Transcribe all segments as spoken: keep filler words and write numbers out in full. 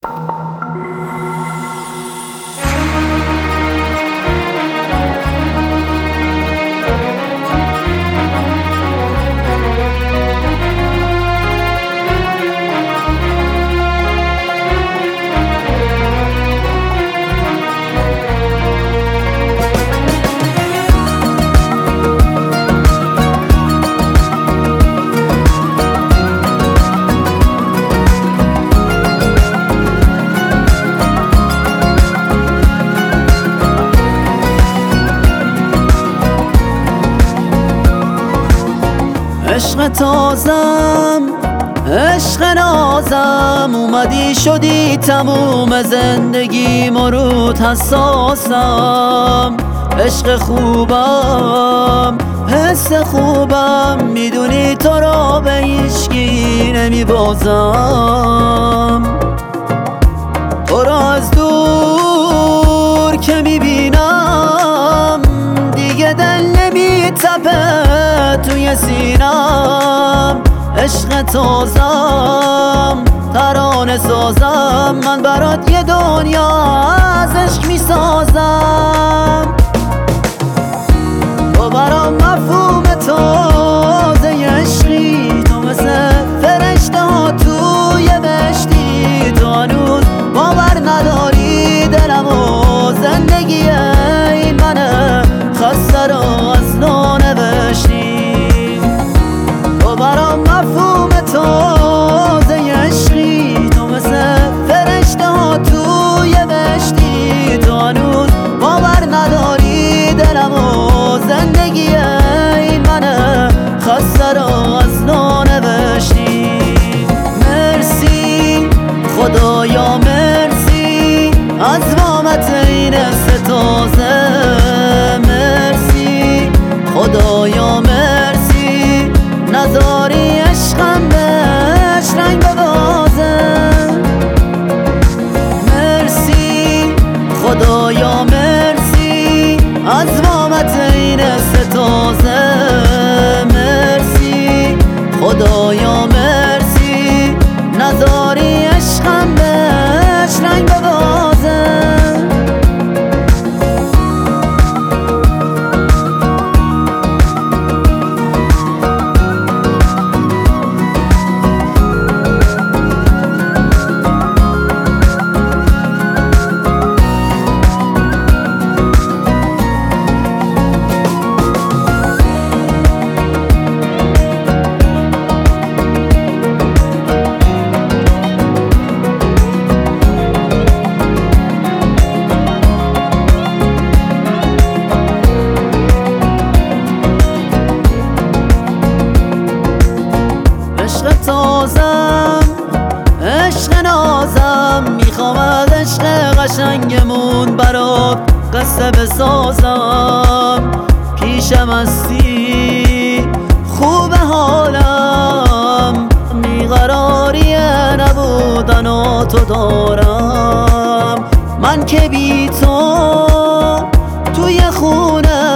عشق تازم، عشق نازم، اومدی شدی تموم زندگی مرود حساسم. عشق خوبم، حس خوبم، میدونی تو را به هیچکی نمیبازم. تو را از دور که میبینم دیگه دل نمیتپه توی سینم. عشق تازم، ترانه سازم، من برات یه دنیا از عشق میسازم. تو برام مفهوم تازه عشقی، تو مثل فرشته ها توی بهشتی. تو هنوز باور نداری دلم و زندگی این منه خسته را از نو نوشتی. تو برام مفهوم تازه عشقی، تو مثل فرشته ها توی بهشتی. تو هنوز باور نداری دلم و زندگی این منه خسته را از نو نوشتی. مرسی خدایا مرسی از وامت این ستازه. مرسی خدایا مرسی نذاری عشقم بهش رنگ ببازه. مرسی خدایا مرسی از وامت این ستازه. مرسی خدایا مرسی نذاری عشقم بهش رنگ ببازه. عشق تازم، عشق نازم، میخوام از عشق قشنگمون برات قصه بسازم. پیشم هستی خوب حالم، بیقراری نبودن و تو دارم. من که بی تو توی خونه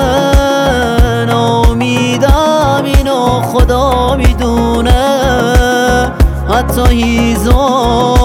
ناامیدم، اینو خدا میدونه. حتی هیزم